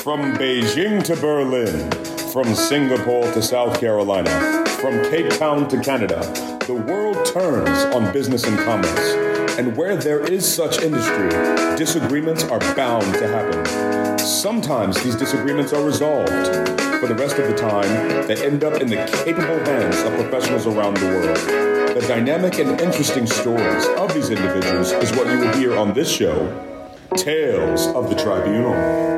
From Beijing to Berlin, from Singapore to South Carolina, from Cape Town to Canada, the world turns on business and commerce. And where there is such industry, disagreements are bound to happen. Sometimes these disagreements are resolved. For the rest of the time, they end up in the capable hands of professionals around the world. The dynamic and interesting stories of these individuals is what you will hear on this show, Tales of the Tribunal.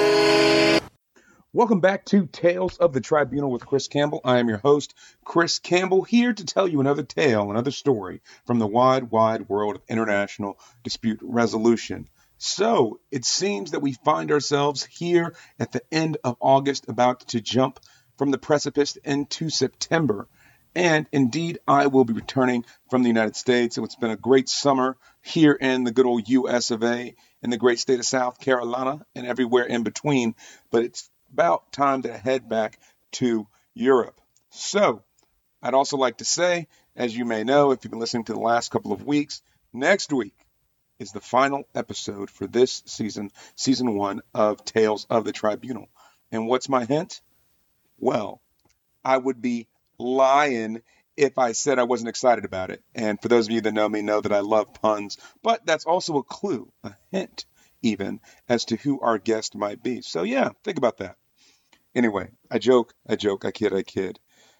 Welcome back to Tales of the Tribunal with Chris Campbell. I am your host, Chris Campbell, here to tell you another tale, another story from the wide, wide world of international dispute resolution. So it seems that we find ourselves here at the end of August, about to jump from the precipice into September. And indeed, I will be returning from the United States. It's been a great summer here in the good old US of A, in the great state of South Carolina, and everywhere in between. But it's about time to head back to Europe. So I'd also like to say, as you may know, if you've been listening to the last couple of weeks, next week is the final episode for this season 1 of Tales of the Tribunal. And what's my hint? Well, I would be lying if I said I wasn't excited about it. And for those of you that know me know that I love puns, but that's also a clue, a hint even, as to who our guest might be. So yeah, think about that. Anyway, I joke, I kid.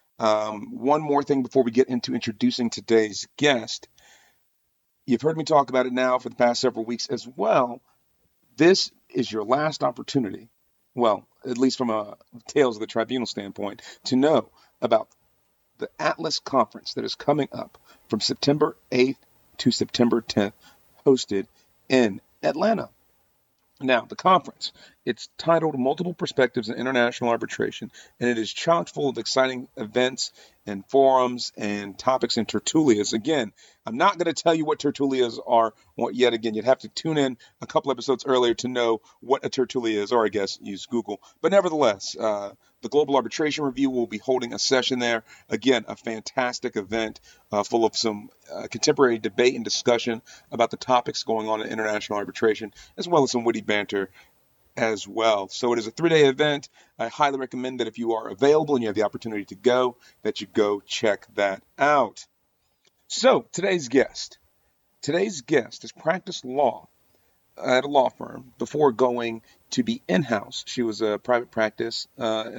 One more thing before we get into introducing today's guest. You've heard me talk about it now for the past several weeks as well. This is your last opportunity, well, at least from a Tales of the Tribunal standpoint, to know about the Atlas Conference that is coming up from September 8th to September 10th, hosted in Atlanta. Now, the conference, it's titled Multiple Perspectives in International Arbitration, and it is chock full of exciting events and forums and topics and tertulias. Again, I'm not going to tell you what tertulias are yet again. You'd have to tune in a couple episodes earlier to know what a tertulia is, or I guess use Google. But nevertheless, the Global Arbitration Review will be holding a session there. Again, a fantastic event full of some contemporary debate and discussion about the topics going on in international arbitration, as well as some witty banter as well. So it is a 3-day event. I highly recommend that if you are available and you have the opportunity to go, that you go check that out. So today's guest has practiced law at a law firm before going to be in-house. She was a private practice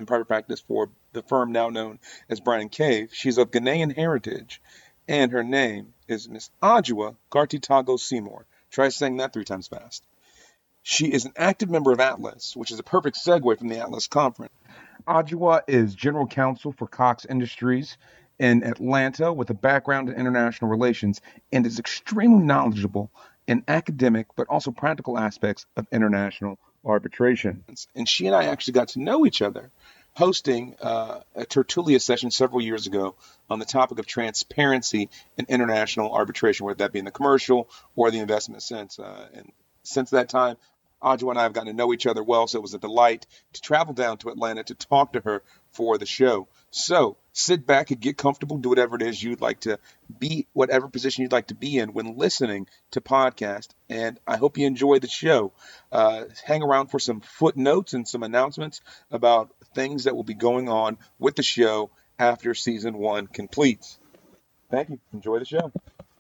for the firm now known as Bryan Cave. She's of Ghanaian heritage, and her name is Miss Adjoa Garty-Tagoe Seymour. Try saying that 3 times fast. She is an active member of Atlas, which is a perfect segue from the Atlas Conference. Adjoa is general counsel for Cox Industries in Atlanta with a background in international relations, and is extremely knowledgeable in academic but also practical aspects of international arbitration. And she and I actually got to know each other hosting a tertulia session several years ago on the topic of transparency in international arbitration, whether that be in the commercial or the investment sense. And since that time, Adjoa and I have gotten to know each other well, so it was a delight to travel down to Atlanta to talk to her for the show. So sit back and get comfortable, do whatever it is you'd like to be, whatever position you'd like to be in when listening to podcast, and I hope you enjoy the show. Hang around for some footnotes and some announcements about things that will be going on with the show after season 1 completes. Thank you. Enjoy the show.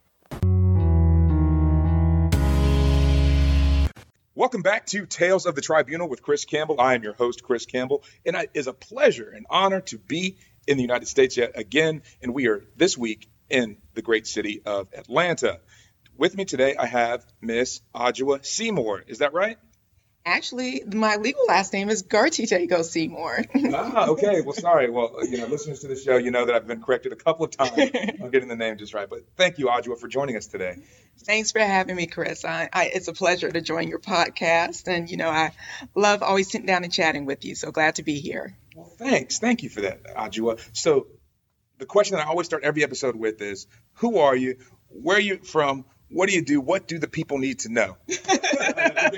Welcome back to Tales of the Tribunal with Chris Campbell. I am your host, Chris Campbell, and it is a pleasure and honor to be in the United States yet again, and we are this week in the great city of Atlanta. With me today, I have Miss Adjoa Seymour. Is that right? Actually, my legal last name is Garty-Tagoe Seymour. Okay. Well, sorry. Well, listeners to the show, you know that I've been corrected a couple of times on getting the name just right. But thank you, Adjoa, for joining us today. Thanks for having me, Chris. It's a pleasure to join your podcast. And, I love always sitting down and chatting with you. So glad to be here. Well, thanks. Thank you for that, Adjoa. So the question that I always start every episode with is, who are you? Where are you from? What do you do? What do the people need to know? That's a big question.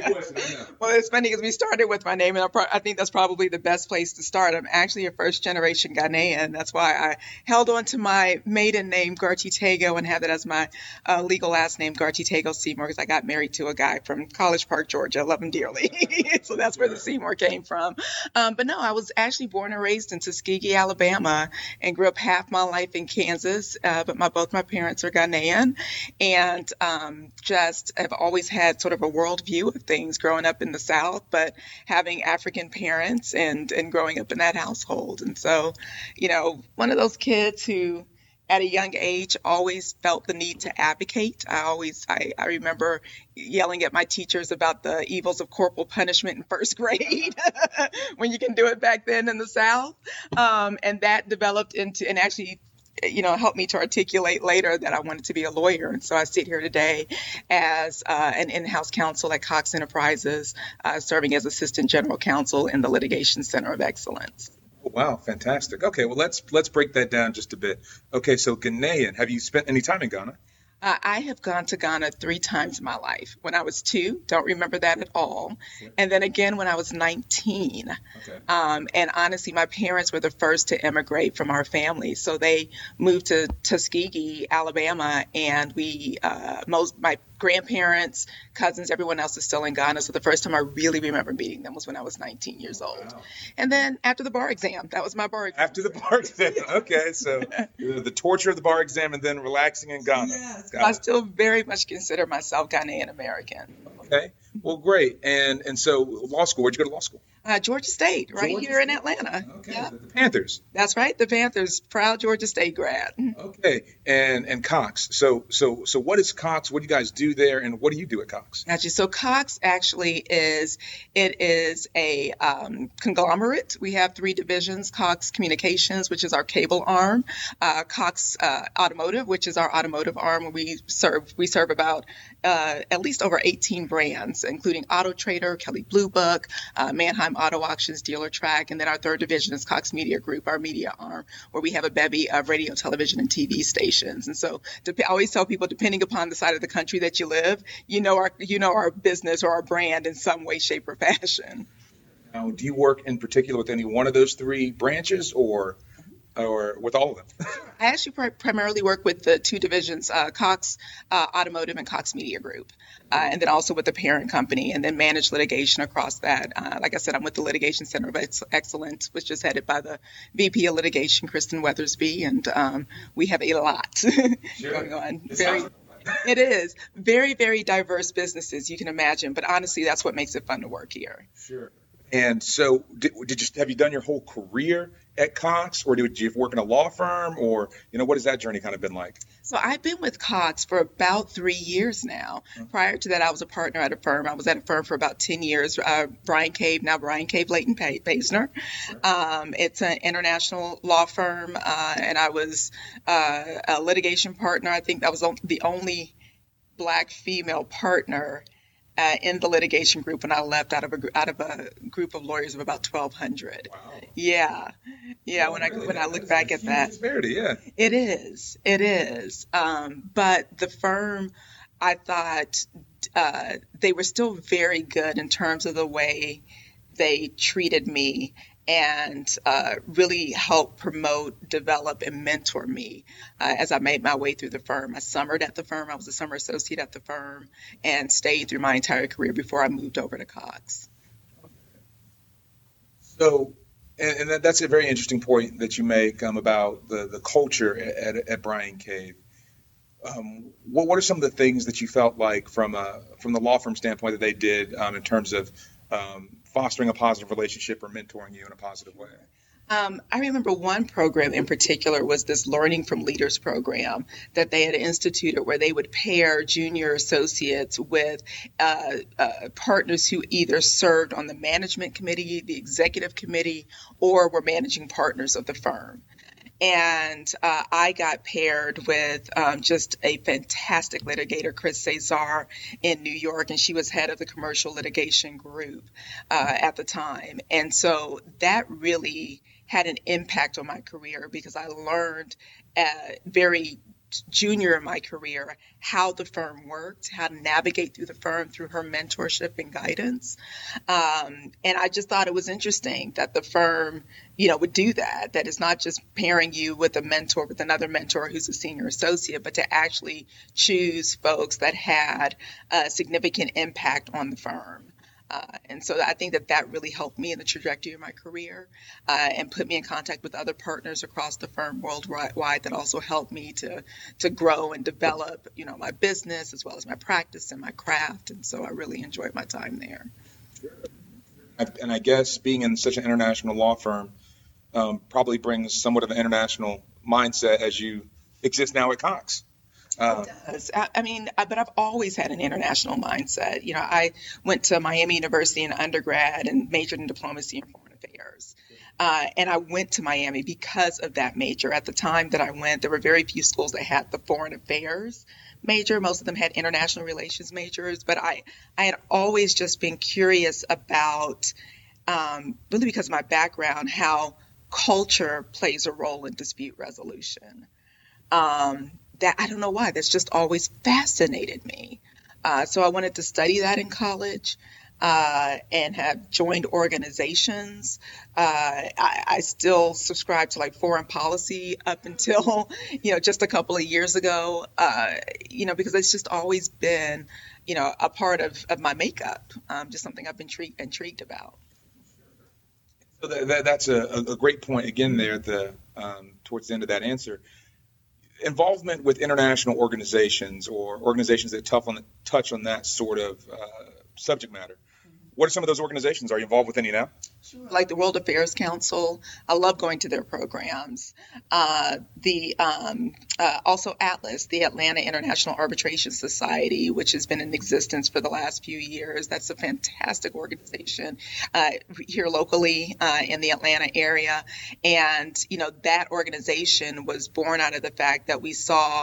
Well, it's funny because we started with my name, and I think that's probably the best place to start. I'm actually a first-generation Ghanaian. That's why I held on to my maiden name, Garchitego, and have it as my legal last name, Garchitego Seymour, because I got married to a guy from College Park, Georgia. I love him dearly. So that's where the Seymour came from. But no, I was actually born and raised in Tuskegee, Alabama, and grew up half my life in Kansas. But both my parents are Ghanaian, and just have always had sort of a worldview of things growing up in the South, but having African parents and growing up in that household. And so, one of those kids who at a young age always felt the need to advocate. I remember yelling at my teachers about the evils of corporal punishment in first grade when you can do it back then in the South. And that developed into, and actually helped me to articulate later that I wanted to be a lawyer. And so I sit here today as an in-house counsel at Cox Enterprises, serving as assistant general counsel in the Litigation Center of Excellence. Wow, fantastic. Okay, well, let's break that down just a bit. Okay, so Ghanaian, have you spent any time in Ghana? I have gone to Ghana 3 times in my life. When I was 2, don't remember that at all. And then again when I was 19. Okay. And honestly, my parents were the first to immigrate from our family. So they moved to Tuskegee, Alabama, and my grandparents, cousins, everyone else is still in Ghana. So the first time I really remember meeting them was when I was 19 years old. Wow. And then after the bar exam, that was my bar exam. After the bar exam. Okay, so the torture of the bar exam and then relaxing in Ghana. Yes. I still very much consider myself Ghanaian American. Okay. Well, great. And so law school, where'd you go to law school? Georgia State, here in Atlanta. Okay. Yeah. The Panthers. That's right. The Panthers, proud Georgia State grad. Okay. And Cox. So what is Cox? What do you guys do there? And what do you do at Cox? Gotcha. So Cox actually is a conglomerate. We have 3 divisions: Cox Communications, which is our cable arm; Cox Automotive, which is our automotive arm, where we serve about at least over 18 brands, including Auto Trader, Kelley Blue Book, Manheim Auto Auctions, Dealer Track, and then our 3rd division is Cox Media Group, our media arm, where we have a bevy of radio, television, and TV stations. And so I always tell people, depending upon the side of the country that you live, our business or our brand in some way, shape, or fashion. Now, do you work in particular with any one of those 3 branches, or with all of them? I actually primarily work with the 2 divisions, Cox Automotive and Cox Media Group, and then also with the parent company, and then manage litigation across that. Like I said, I'm with the Litigation Center of Excellence, which is headed by the VP of Litigation, Kristen Weathersby, and we have a lot going on. It is very, very diverse businesses, you can imagine, but honestly, that's what makes it fun to work here. Sure. And so have you done your whole career at Cox, or did you work in a law firm, or, what has that journey kind of been like? So I've been with Cox for about 3 years now. Prior to that, I was a partner at a firm. I was at a firm for about 10 years, Bryan Cave Leighton Paisner. It's an international law firm, and I was a litigation partner. I think I was the only Black female partner in the litigation group when I left out of a group of lawyers of about 1,200. Wow. Yeah. When I look back at that, disparity, yeah. It is. But the firm, I thought they were still very good in terms of the way they treated me and really helped promote, develop, and mentor me as I made my way through the firm. I summered at the firm. I was a summer associate at the firm and stayed through my entire career before I moved over to Cox. So, and that's a very interesting point that you make about the culture at Bryan Cave. What are some of the things that you felt like from the law firm standpoint that they did in terms of fostering a positive relationship or mentoring you in a positive way? I remember one program in particular was this Learning from Leaders program that they had instituted, where they would pair junior associates with partners who either served on the management committee, the executive committee, or were managing partners of the firm. And I got paired with just a fantastic litigator, Chris Cesar, in New York, and she was head of the commercial litigation group at the time. And so that really had an impact on my career, because I learned very junior in my career, how the firm worked, how to navigate through the firm through her mentorship and guidance. And I just thought it was interesting that the firm, would do that it's not just pairing you with a mentor, with another mentor who's a senior associate, but to actually choose folks that had a significant impact on the firm. And so I think that really helped me in the trajectory of my career and put me in contact with other partners across the firm worldwide that also helped me to grow and develop, my business as well as my practice and my craft. And so I really enjoyed my time there. And I guess being in such an international law firm probably brings somewhat of an international mindset as you exist now at Cox. It does. But I've always had an international mindset. I went to Miami University in undergrad and majored in diplomacy and foreign affairs. And I went to Miami because of that major. At the time that I went, there were very few schools that had the foreign affairs major. Most of them had international relations majors. But I had always just been curious about, really because of my background, how culture plays a role in dispute resolution. That I don't know why, that's just always fascinated me. So I wanted to study that in college and have joined organizations. I still subscribe to foreign policy up until, just a couple of years ago, because it's just always been, a part of my makeup, just something I've been intrigued about. So that's a great point again there towards the end of that answer. Involvement with international organizations or organizations that touch on that sort of subject matter. What are some of those organizations? Are you involved with any now? Sure. Like the World Affairs Council. I love going to their programs. Also Atlas, the Atlanta International Arbitration Society, which has been in existence for the last few years. That's a fantastic organization here locally in the Atlanta area. And, that organization was born out of the fact that we saw,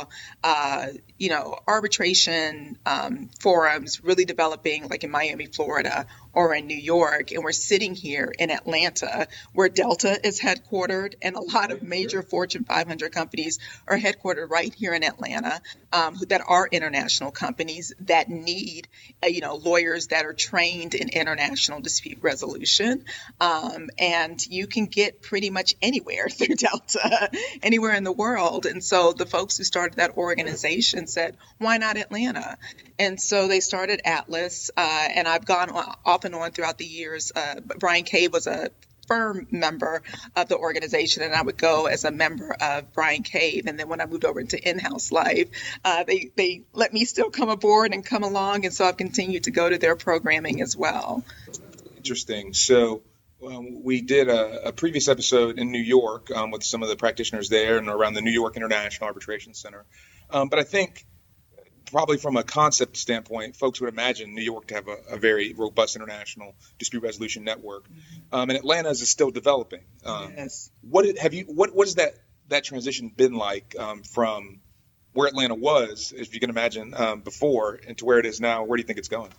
arbitration forums really developing like in Miami, Florida, or in New York, and we're sitting here in Atlanta where Delta is headquartered, and a lot of major Fortune 500 companies are headquartered right here in Atlanta that are international companies that need, lawyers that are trained in international dispute resolution. And you can get pretty much anywhere through Delta, anywhere in the world. And so the folks who started that organization said, why not Atlanta? And so they started Atlas, and I've gone off and on throughout the years. Brian Cave was a firm member of the organization, and I would go as a member of Brian Cave. And then when I moved over into in-house life, they let me still come aboard and come along, and so I've continued to go to their programming as well. Interesting. So we did a previous episode in New York with some of the practitioners there and around the New York International Arbitration Center. But I think probably from a concept standpoint, folks would imagine New York to have a very robust international dispute resolution network, and Atlanta is still developing. Yes. What has that transition been like from where Atlanta was, if you can imagine, before, and to where it is now? Where do you think it's going?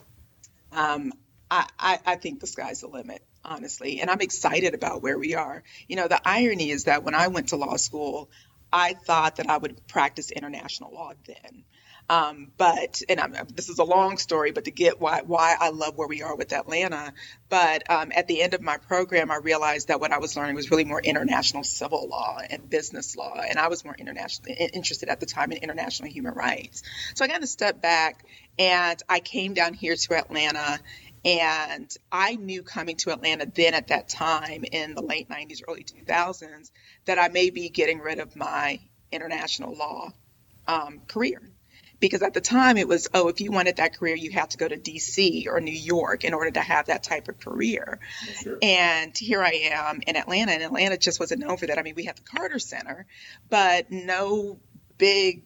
I think the sky's the limit, honestly, and I'm excited about where we are. The irony is that when I went to law school, I thought that I would practice international law then. This is a long story, but to get why I love where we are with Atlanta. But at the end of my program, I realized that what I was learning was really more international civil law and business law. And I was more interested at the time in international human rights. So I got to step back, and I came down here to Atlanta. And I knew coming to Atlanta then at that time in the late 90s, early 2000s, that I may be getting rid of my international law career. Because at the time it was, if you wanted that career, you had to go to D.C. or New York in order to have that type of career. Sure. And here I am in Atlanta, and Atlanta just wasn't known for that. I mean, we had the Carter Center, but no big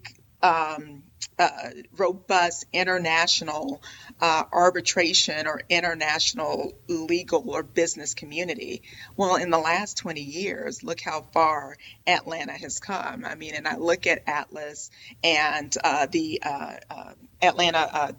robust international arbitration or international legal or business community. Well, in the last 20 years, look how far Atlanta has come. I mean, and I look at Atlas and the Atlanta,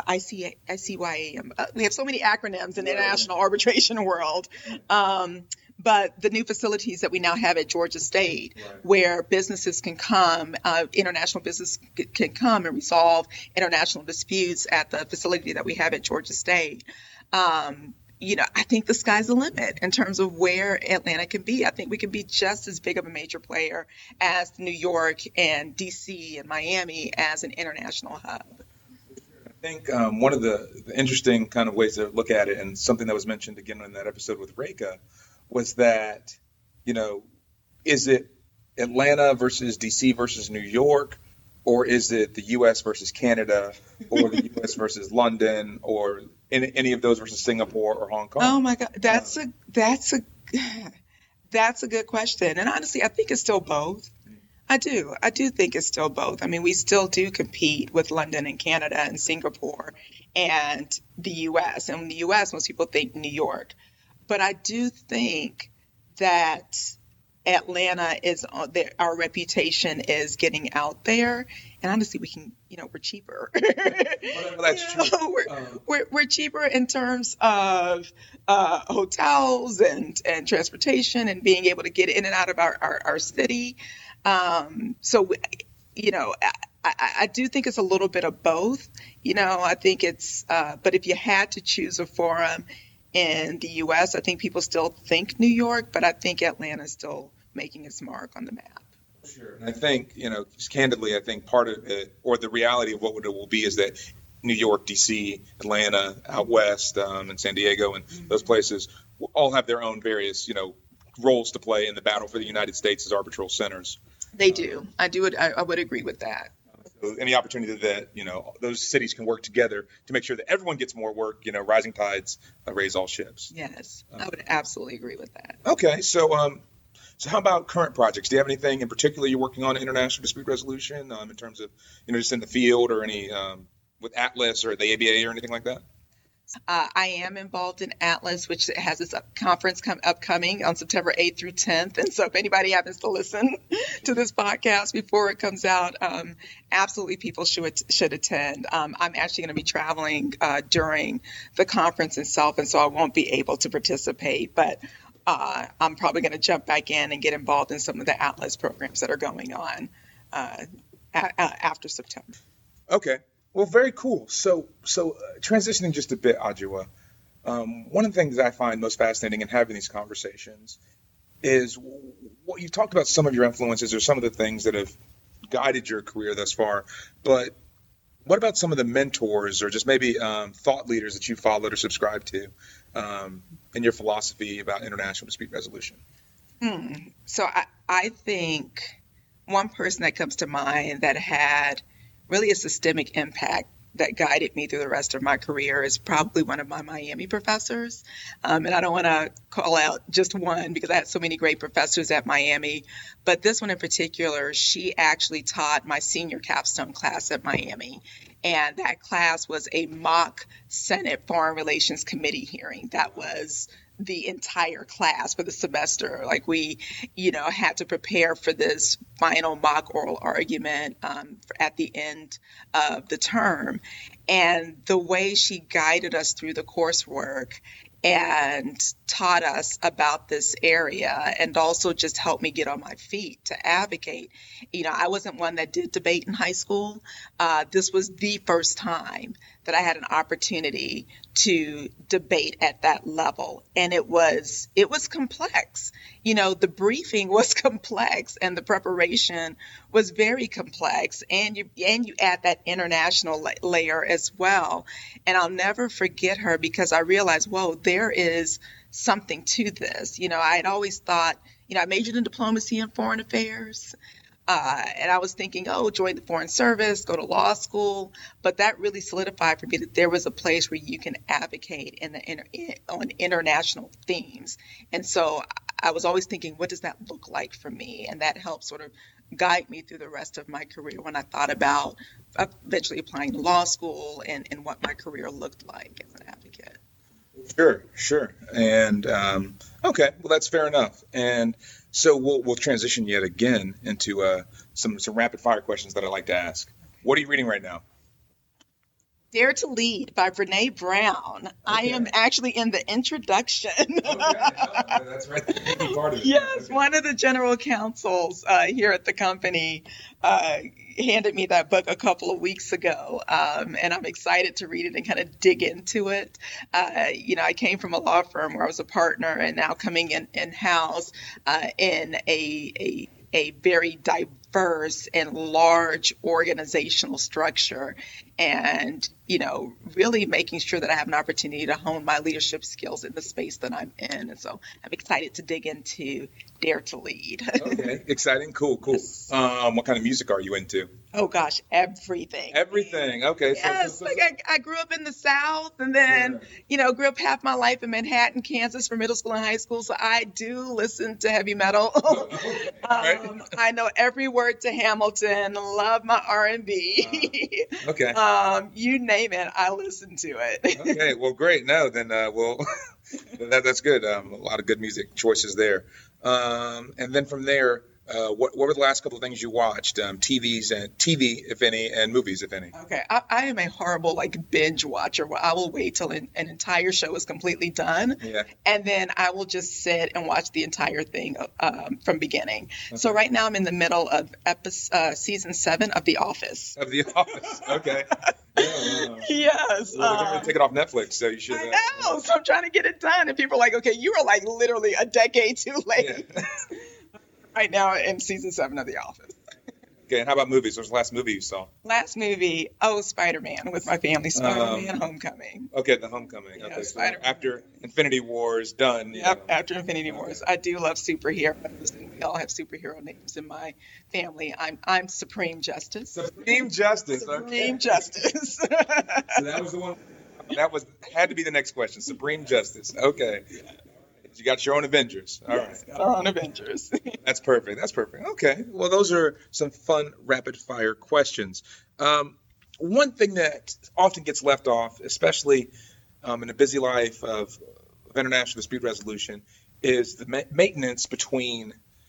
ICYA. We have so many acronyms in the international arbitration world. But the new facilities that we now have at Georgia State, where businesses can come, international business can come and resolve international disputes at the facility that we have at Georgia State. I think the sky's the limit in terms of where Atlanta can be. I think we can be just as big of a major player as New York and DC and Miami as an international hub. I think one of the interesting kind of ways to look at it, and something that was mentioned again in that episode with Reka, was that, is it Atlanta versus DC versus New York, or is it the U.S. versus Canada, or the U.S. versus London, or any of those versus Singapore or Hong Kong? Oh my God, that's a good question. And honestly, I think it's still both. I do think it's still both. I mean, we still do compete with London and Canada and Singapore and the U.S. And in the U.S., most people think New York. But I do think that Atlanta our reputation is getting out there, and honestly, we can, we're cheaper. Well, that's true. We're cheaper in terms of hotels and transportation and being able to get in and out of our city. So, I do think it's a little bit of both. I think it's, but if you had to choose a forum in the U.S., I think people still think New York, but I think Atlanta is still making its mark on the map. Sure. And I think, just candidly, I think part of it, or the reality of what it will be, is that New York, D.C., Atlanta, out west, and San Diego, and those places will all have their own various, roles to play in the battle for the United States as arbitral centers. They do. I would agree with that. So any opportunity that, those cities can work together to make sure that everyone gets more work, rising tides raise all ships. Yes, I would absolutely agree with that. Okay, so how about current projects? Do you have anything in particular you're working on in international dispute resolution in terms of, just in the field, or any with Atlas or the ABA or anything like that? I am involved in Atlas, which has its conference upcoming on September 8th through 10th. And so if anybody happens to listen to this podcast before it comes out, absolutely people should attend. I'm actually going to be traveling during the conference itself, and so I won't be able to participate. But I'm probably going to jump back in and get involved in some of the Atlas programs that are going on after September. Okay. Well, very cool. So transitioning just a bit, Adjoa, one of the things that I find most fascinating in having these conversations is what you talked about, some of your influences or some of the things that have guided your career thus far. But what about some of the mentors or just maybe thought leaders that you followed or subscribed to in your philosophy about international dispute resolution? So I think one person that comes to mind that had really a systemic impact that guided me through the rest of my career is probably one of my Miami professors. And I don't want to call out just one because I had so many great professors at Miami. But this one in particular, she actually taught my senior capstone class at Miami. And that class was a mock Senate Foreign Relations Committee hearing. That was the entire class for the semester. Like we, had to prepare for this final mock oral argument at the end of the term. And the way she guided us through the coursework and taught us about this area and also just helped me get on my feet to advocate. I wasn't one that did debate in high school. This was the first time that I had an opportunity to debate at that level. And it was complex. The briefing was complex and the preparation was very complex. And you add that international layer as well. And I'll never forget her because I realized, whoa, there is something to this. I had always thought, I majored in diplomacy and foreign affairs. And I was thinking, join the Foreign Service, go to law school. But that really solidified for me that there was a place where you can advocate on international themes. And so I was always thinking, what does that look like for me? And that helped sort of guide me through the rest of my career when I thought about eventually applying to law school and what my career looked like as an advocate. Sure. And okay, well, that's fair enough. And so we'll transition yet again into some rapid fire questions that I like to ask. What are you reading right now? Dare to Lead by Brene Brown. Okay. I am actually in the introduction. Okay. That's right. The part of it. Yes, okay. One of the general counsels here at the company handed me that book a couple of weeks ago, and I'm excited to read it and kind of dig into it. I came from a law firm where I was a partner, and now coming in-house in a very diverse and large organizational structure, and really making sure that I have an opportunity to hone my leadership skills in the space that I'm in. And so I'm excited to dig into Dare to Lead. Okay, exciting, cool. Yes. What kind of music are you into? Oh gosh, everything. Everything. Okay. Yes, I grew up in the South, and then grew up half my life in Manhattan, Kansas, for middle school and high school. So I do listen to heavy metal. Right. I know every word to Hamilton. Love my R&B. Okay. You name it, I listen to it. Okay. Well, great. No, then that's good. A lot of good music choices there. And then from there, what were the last couple of things you watched? TV, if any, and movies, if any. Okay, I am a horrible binge watcher. Where I will wait till an entire show is completely done, and then I will just sit and watch the entire thing from beginning. Okay. So right now I'm in the middle of season 7 of The Office. Of The Office, okay. Yes. Well, they're going to take it off Netflix, so you should. I know, so I'm trying to get it done, and people are like, okay, you are literally a decade too late. Yeah. Right now in season 7 of The Office. Okay, and how about movies? What's the last movie you saw? Last movie, Spider-Man with my family. Spider-Man Homecoming. Okay, the Homecoming. Yeah, okay, Spider-Man. So after Infinity War is done. Yep, after Infinity Wars. I do love superheroes, and we all have superhero names in my family. I'm Supreme Justice. Supreme Justice. Supreme Justice. So that was the one. Had to be the next question. Supreme Justice. Okay. You got your own Avengers. All right. Got our own Avengers. That's perfect. Okay. Well, those are some fun rapid fire questions. One thing that often gets left off, especially in a busy life of international dispute resolution, is the maintenance between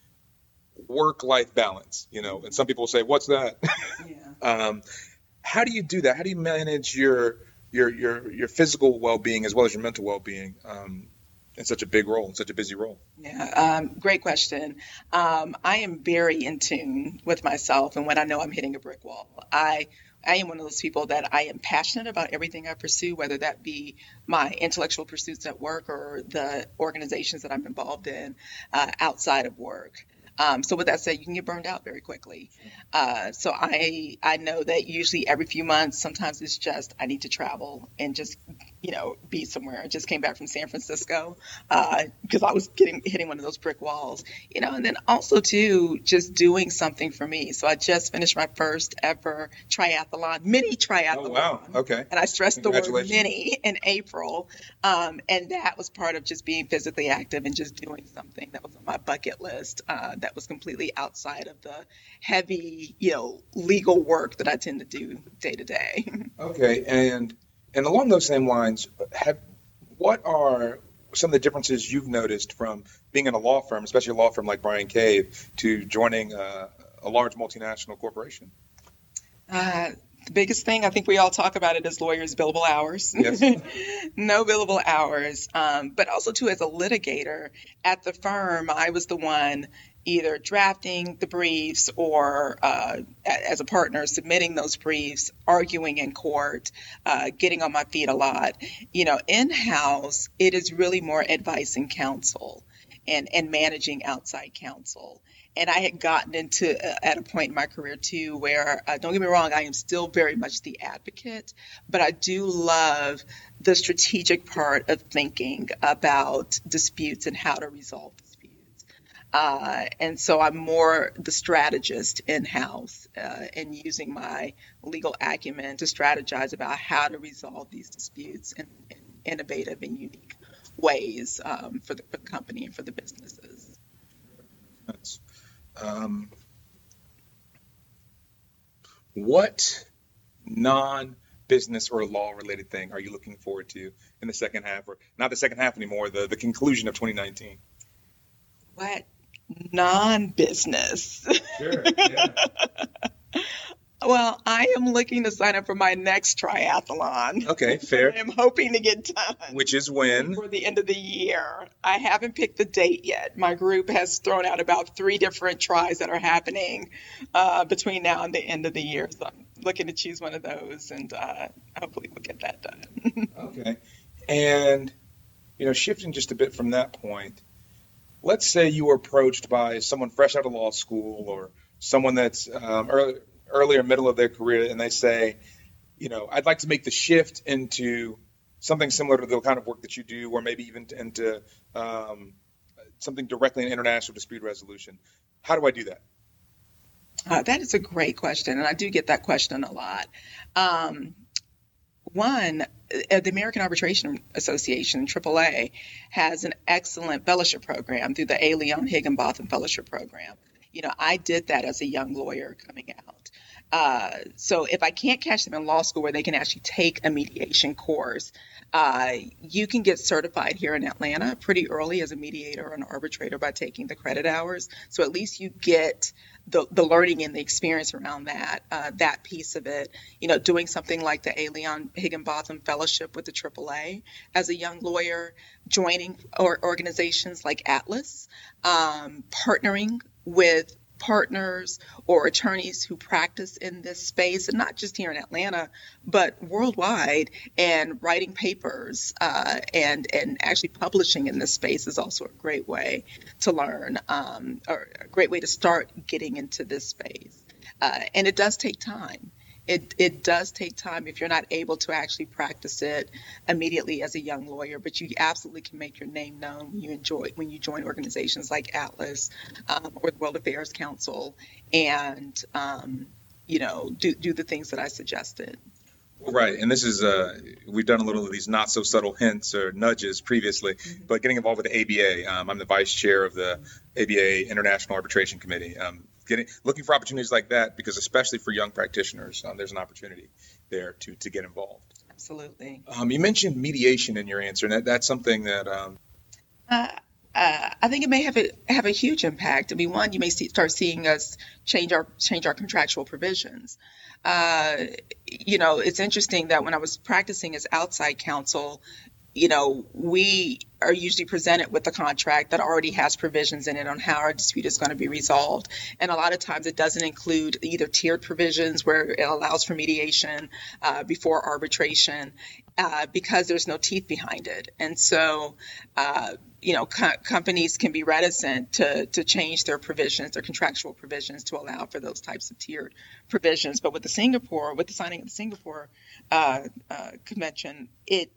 work-life balance. And some people say, "What's that?" Yeah. How do you do that? How do you manage your physical well-being as well as your mental well-being? In such a big role, in such a busy role? Yeah, great question. I am very in tune with myself, and when I know I'm hitting a brick wall, I am one of those people that I am passionate about everything I pursue, whether that be my intellectual pursuits at work or the organizations that I'm involved in outside of work. So with that said, you can get burned out very quickly. So I know that usually every few months, sometimes it's just I need to travel and just be somewhere. I just came back from San Francisco because I was hitting one of those brick walls, and then also too just doing something for me. So I just finished my first ever mini triathlon. Oh wow! Okay. And I stressed the word mini in April, and that was part of just being physically active and just doing something that was on my bucket list. That was completely outside of the heavy, legal work that I tend to do day to day. Okay, and along those same lines, what are some of the differences you've noticed from being in a law firm, especially a law firm like Bryan Cave, to joining a large multinational corporation? The biggest thing, I think we all talk about it as lawyers, billable hours. Yes. No billable hours. But also, too, as a litigator at the firm, I was the one either drafting the briefs or as a partner submitting those briefs, arguing in court, getting on my feet a lot. In-house, it is really more advice and counsel and managing outside counsel. And I had gotten into at a point in my career, too, where, don't get me wrong, I am still very much the advocate, but I do love the strategic part of thinking about disputes and how to resolve disputes. And so I'm more the strategist in-house and using my legal acumen to strategize about how to resolve these disputes in innovative and unique ways for the company and for the businesses. That's what non-business or law-related thing are you looking forward to in the second half, or not the second half anymore, the conclusion of 2019? What non-business? Sure. Yeah. Well, I am looking to sign up for my next triathlon. Okay, fair. I am hoping to get done. Which is when? For the end of the year. I haven't picked the date yet. My group has thrown out about 3 different tries that are happening between now and the end of the year. So I'm looking to choose one of those, and hopefully we'll get that done. Okay. And, shifting just a bit from that point, let's say you were approached by someone fresh out of law school or someone that's earlier middle of their career, and they say, I'd like to make the shift into something similar to the kind of work that you do, or maybe even into something directly in international dispute resolution. How do I do that? That is a great question, and I do get that question a lot. One, the American Arbitration Association, AAA, has an excellent fellowship program through the A. Leon Higginbotham Fellowship Program. I did that as a young lawyer coming out. So if I can't catch them in law school where they can actually take a mediation course, you can get certified here in Atlanta pretty early as a mediator or an arbitrator by taking the credit hours. So at least you get the learning and the experience around that piece of it. Doing something like the A. Leon Higginbotham Fellowship with the AAA as a young lawyer, joining organizations like Atlas, partnering with partners or attorneys who practice in this space, and not just here in Atlanta, but worldwide, and writing papers and actually publishing in this space is also a great way to learn, or a great way to start getting into this space. And it does take time. It does take time if you're not able to actually practice it immediately as a young lawyer, but you absolutely can make your name known when you join organizations like Atlas or the World Affairs Council, and do the things that I suggested. Right, and this is we've done a little of these not so subtle hints or nudges previously, but getting involved with the ABA. I'm the vice chair of the ABA International Arbitration Committee. Looking for opportunities like that, because especially for young practitioners, there's an opportunity there to get involved. Absolutely. You mentioned mediation in your answer, and that's something that I think it may have a huge impact. I mean, one, you may start seeing us change our contractual provisions. It's interesting that when I was practicing as outside counsel, we are usually presented with a contract that already has provisions in it on how our dispute is going to be resolved. And a lot of times it doesn't include either tiered provisions where it allows for mediation before arbitration because there's no teeth behind it. And so, companies can be reticent to change their provisions, their contractual provisions, to allow for those types of tiered provisions. But with the signing of the Singapore Convention,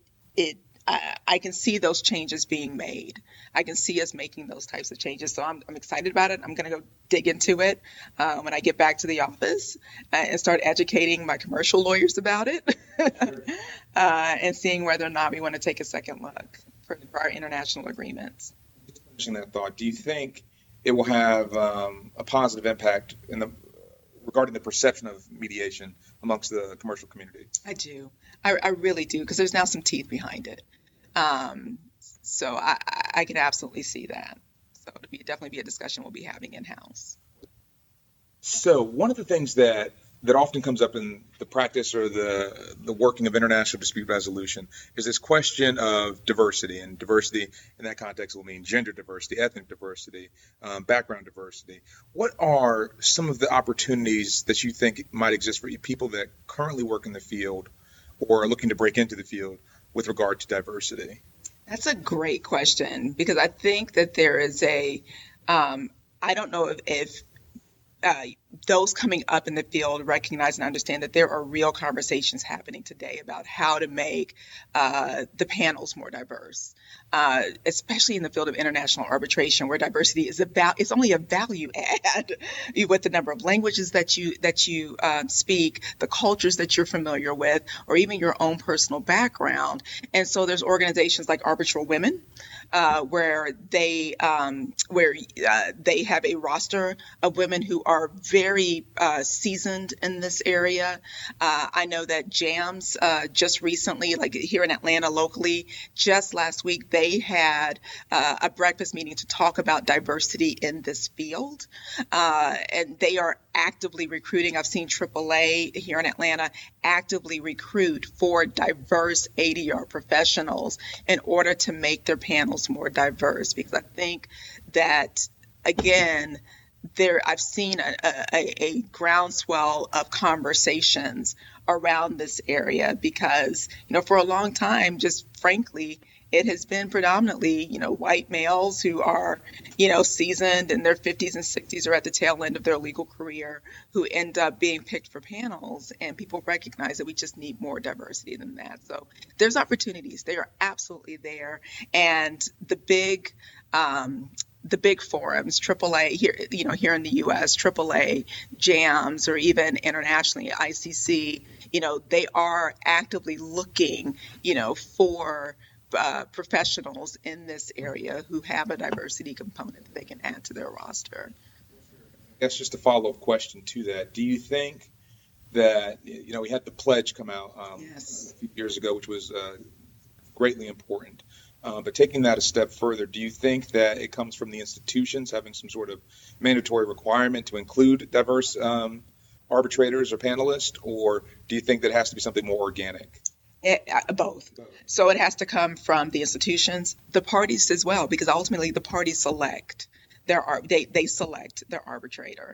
I can see those changes being made. I can see us making those types of changes. So I'm excited about it. I'm going to go dig into it when I get back to the office and start educating my commercial lawyers about it and seeing whether or not we want to take a second look for our international agreements. Just finishing that thought, do you think it will have a positive impact regarding the perception of mediation amongst the commercial community? I do. I really do, because there's now some teeth behind it. So I can absolutely see that. So it'll definitely be a discussion we'll be having in-house. So one of the things that often comes up in the practice or the working of international dispute resolution is this question of diversity. And diversity in that context will mean gender diversity, ethnic diversity, background diversity. What are some of the opportunities that you think might exist for people that currently work in the field or are looking to break into the field with regard to diversity? That's a great question, because I think that there is I don't know if those coming up in the field recognize and understand that there are real conversations happening today about how to make the panels more diverse, especially in the field of international arbitration, where diversity is it's only a value add with the number of languages that you speak, the cultures that you're familiar with, or even your own personal background. And so there's organizations like Arbitral Women, where they have a roster of women who are very very seasoned in this area. I know that JAMS just recently, like here in Atlanta locally, just last week, they had a breakfast meeting to talk about diversity in this field. And they are actively recruiting. I've seen AAA here in Atlanta actively recruit for diverse ADR professionals in order to make their panels more diverse, because I think that, again, I've seen a groundswell of conversations around this area because, for a long time, just frankly, it has been predominantly, white males who are, seasoned in their 50s and 60s or at the tail end of their legal career who end up being picked for panels. And people recognize that we just need more diversity than that. So there's opportunities. They are absolutely there. And the big forums, AAA here in the U.S., AAA, JAMS, or even internationally, ICC, they are actively looking, for professionals in this area who have a diversity component that they can add to their roster. I guess just a follow-up question to that. Do you think that, we had the pledge come out Yes. a few years ago, which was greatly important. But taking that a step further, do you think that it comes from the institutions having some sort of mandatory requirement to include diverse arbitrators or panelists, or do you think that it has to be something more organic? Both. So it has to come from the institutions, the parties as well, because ultimately the parties select they select their arbitrator.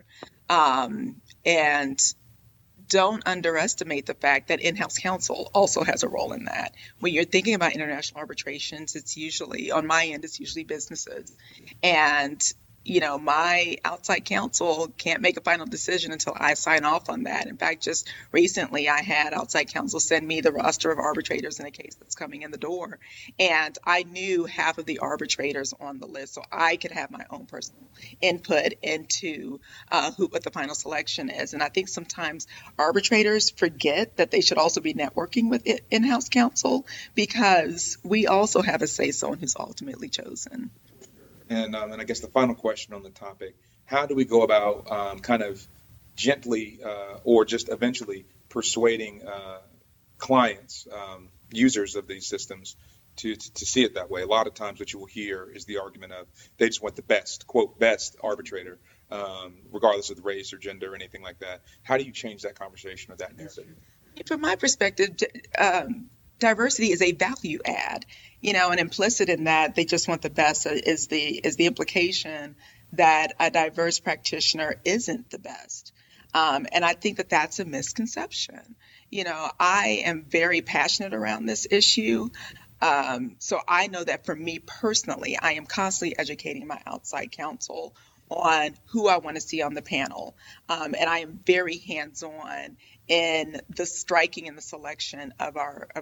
And don't underestimate the fact that in-house counsel also has a role in that. When you're thinking about international arbitrations, it's usually, on my end, it's usually businesses. And, my outside counsel can't make a final decision until I sign off on that. In fact, just recently I had outside counsel send me the roster of arbitrators in a case that's coming in the door. And I knew half of the arbitrators on the list, so I could have my own personal input into what the final selection is. And I think sometimes arbitrators forget that they should also be networking with in-house counsel, because we also have a say-so in who's ultimately chosen. And I guess the final question on the topic, how do we go about kind of gently or just eventually persuading clients, users of these systems to see it that way? A lot of times what you will hear is the argument of they just want the best, quote, best arbitrator, regardless of the race or gender or anything like that. How do you change that conversation or that narrative? From my perspective, diversity is a value add, and implicit in that they just want the best is the implication that a diverse practitioner isn't the best. And I think that that's a misconception. I am very passionate around this issue. So I know that for me personally, I am constantly educating my outside counsel on who I want to see on the panel. And I am very hands-on in the striking and the selection of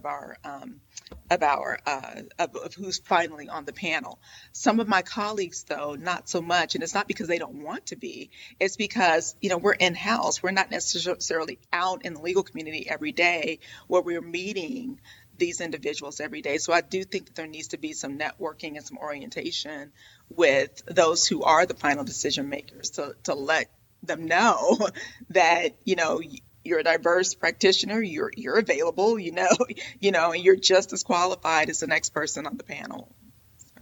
who's finally on the panel. Some of my colleagues, though, not so much, and it's not because they don't want to be. It's because we're in-house. We're not necessarily out in the legal community every day where we're meeting these individuals every day. So I do think that there needs to be some networking and some orientation with those who are the final decision makers to let them know that you're a diverse practitioner, you're available, and you're just as qualified as the next person on the panel. So.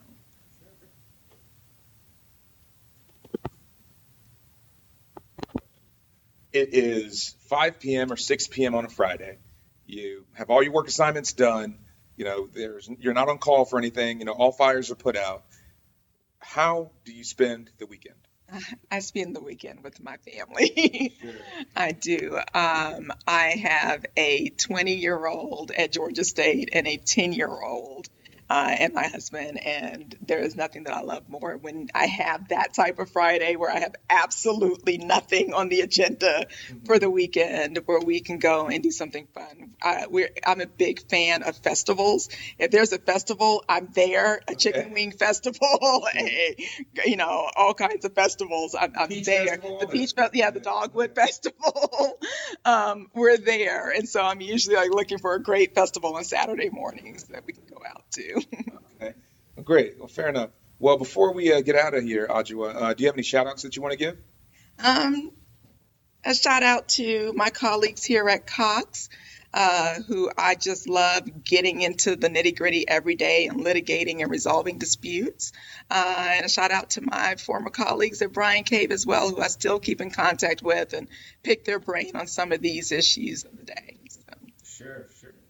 It is 5 p.m. or 6 p.m. on a Friday. You have all your work assignments done. You're not on call for anything. All fires are put out. How do you spend the weekend? I spend the weekend with my family. Sure. I do. I have a 20-year-old at Georgia State and a 10-year-old and my husband, and there is nothing that I love more when I have that type of Friday where I have absolutely nothing on the agenda for the weekend, where we can go and do something fun. I'm a big fan of festivals. If there's a festival, I'm there. A chicken wing festival, all kinds of festivals. I'm there. Festival. The Peach Festival, the Dogwood Festival. We're there, and so I'm usually looking for a great festival on Saturday mornings that we can go out to. Okay. Well, great. Well, fair enough. Well, before we get out of here, Ajua, do you have any shout outs that you want to give? A shout out to my colleagues here at Cox, who I just love getting into the nitty gritty every day and litigating and resolving disputes. And a shout out to my former colleagues at Bryan Cave as well, who I still keep in contact with and pick their brain on some of these issues of the day. So. Sure.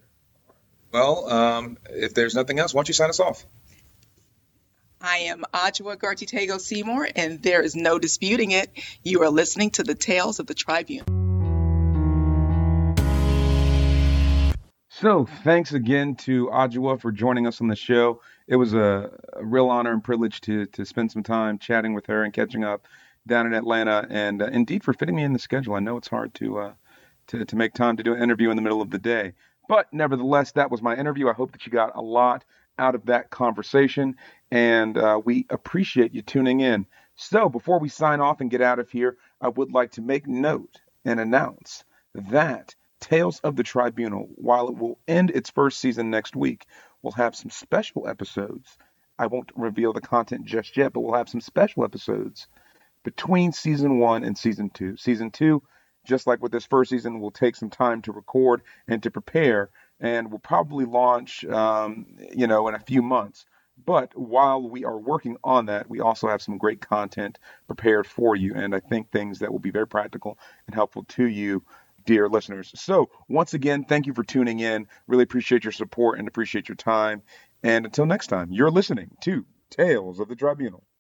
Well, if there's nothing else, why don't you sign us off? I am Adjoa Gartey-Tagoe Seymour, and there is no disputing it. You are listening to the Tales of the Tribunal. So thanks again to Adjoa for joining us on the show. It was a real honor and privilege to spend some time chatting with her and catching up down in Atlanta, and indeed for fitting me in the schedule. I know it's hard to make time to do an interview in the middle of the day. But nevertheless, that was my interview. I hope that you got a lot out of that conversation, and we appreciate you tuning in. So before we sign off and get out of here, I would like to make note and announce that Tales of the Tribunal, while it will end its first season next week, will have some special episodes. I won't reveal the content just yet, but we'll have some special episodes between season 1 and season 2. Season 2, just like with this first season, will take some time to record and to prepare, and will probably launch, in a few months. But while we are working on that, we also have some great content prepared for you, and I think things that will be very practical and helpful to you, dear listeners. So once again, thank you for tuning in. Really appreciate your support and appreciate your time. And until next time, you're listening to Tales of the Tribunal.